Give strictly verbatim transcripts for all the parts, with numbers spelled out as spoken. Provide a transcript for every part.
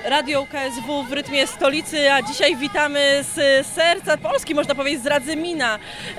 Radio K S W w rytmie stolicy, a dzisiaj witamy z serca Polski, można powiedzieć z Radzymina,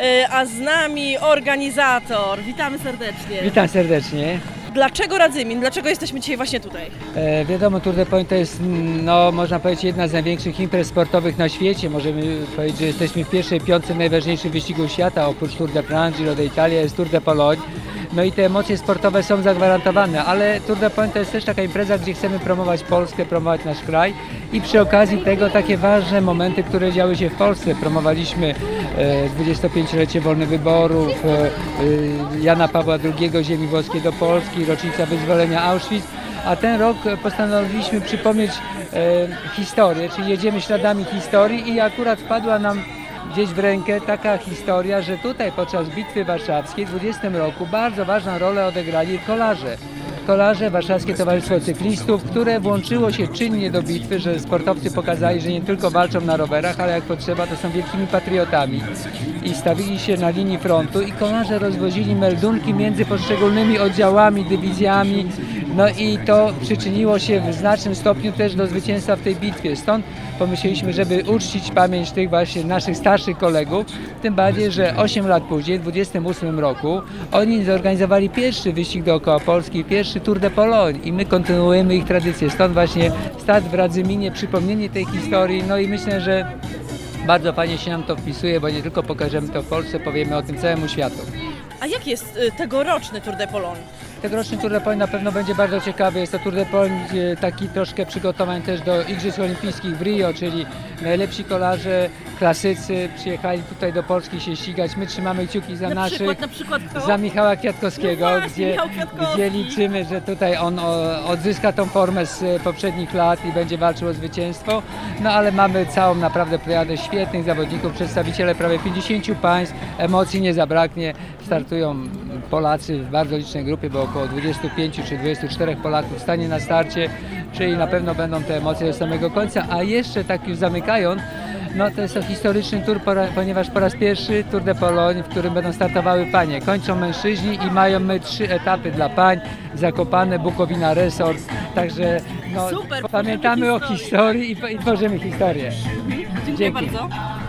a z nami organizator. Witamy serdecznie. Witam serdecznie. Dlaczego Radzymin? Dlaczego jesteśmy dzisiaj właśnie tutaj? E, wiadomo, Tour de Pont to jest, no, można powiedzieć, jedna z największych imprez sportowych na świecie. Możemy powiedzieć, że jesteśmy w pierwszej piątce najważniejszych wyścigów świata. Oprócz Tour de France, Giro d'Italia jest Tour de Pologne. No i te emocje sportowe są zagwarantowane, ale Tour de Pont to jest też taka impreza, gdzie chcemy promować Polskę, promować nasz kraj i przy okazji tego takie ważne momenty, które działy się w Polsce. Promowaliśmy e, dwudziestopięciolecie wolnych wyborów, e, e, Jana Pawła drugiego, ziemi włoskiej do Polski, rocznica wyzwolenia Auschwitz, a ten rok postanowiliśmy przypomnieć e, historię, czyli jedziemy śladami historii i akurat wpadła nam gdzieś w rękę taka historia, że tutaj podczas Bitwy Warszawskiej w dwudziestym roku bardzo ważną rolę odegrali kolarze. Kolarze, Warszawskie Towarzystwo Cyklistów, które włączyło się czynnie do bitwy, że sportowcy pokazali, że nie tylko walczą na rowerach, ale jak potrzeba, to są wielkimi patriotami. I stawili się na linii frontu i kolarze rozwozili meldunki między poszczególnymi oddziałami, dywizjami. No i to przyczyniło się w znacznym stopniu też do zwycięstwa w tej bitwie. Stąd pomyśleliśmy, żeby uczcić pamięć tych właśnie naszych starszych kolegów, tym bardziej, że osiem lat później, w dwudziestym ósmym roku, oni zorganizowali pierwszy wyścig dookoła Polski, pierwszy Tour de Pologne i my kontynuujemy ich tradycję. Stąd właśnie start w Radzyminie, przypomnienie tej historii, no i myślę, że bardzo fajnie się nam to wpisuje, bo nie tylko pokażemy to w Polsce, powiemy o tym całemu światu. A jak jest tegoroczny Tour de Pologne? Tegoroczny Tour de Pologne na pewno będzie bardzo ciekawy. Jest to Tour de Pologne taki troszkę przygotowań też do Igrzysk Olimpijskich w Rio, czyli najlepsi kolarze, klasycy przyjechali tutaj do Polski się ścigać. My trzymamy kciuki za na naszych, przykład, na przykład za Michała Kwiatkowskiego, no właśnie, gdzie, Michał Kwiatkowski. gdzie liczymy, że tutaj on o, odzyska tą formę z poprzednich lat i będzie walczył o zwycięstwo. No ale mamy całą naprawdę plejadę świetnych zawodników, przedstawiciele prawie pięćdziesięciu państw, emocji nie zabraknie. Startują Polacy w bardzo licznej grupie, bo około dwudziestu pięciu czy dwudziestu czterech Polaków stanie na starcie, czyli na pewno będą te emocje do samego końca, a jeszcze tak już zamykając, no to jest to historyczny tour, ponieważ po raz pierwszy Tour de Pologne, w którym będą startowały panie. Kończą mężczyźni i mają my trzy etapy dla pań, Zakopane, Bukowina, Resort, także no, Super, pamiętamy o historii i, i tworzymy historię. Dziękuję Dzięki. bardzo.